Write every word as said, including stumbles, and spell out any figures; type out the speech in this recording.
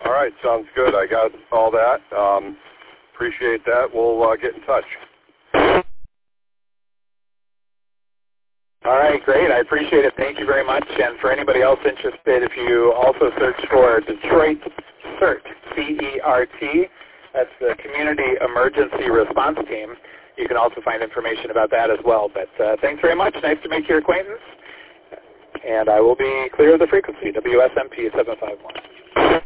All right, sounds good. I got all that. Um, appreciate that. We'll uh, get in touch. All right, great. I appreciate it. Thank you very much. And for anybody else interested, if you also search for Detroit CERT, C E R T, that's the Community Emergency Response Team, you can also find information about that as well. But uh, thanks very much. Nice to make your acquaintance. And I will be clear of the frequency, W S M P seven five one.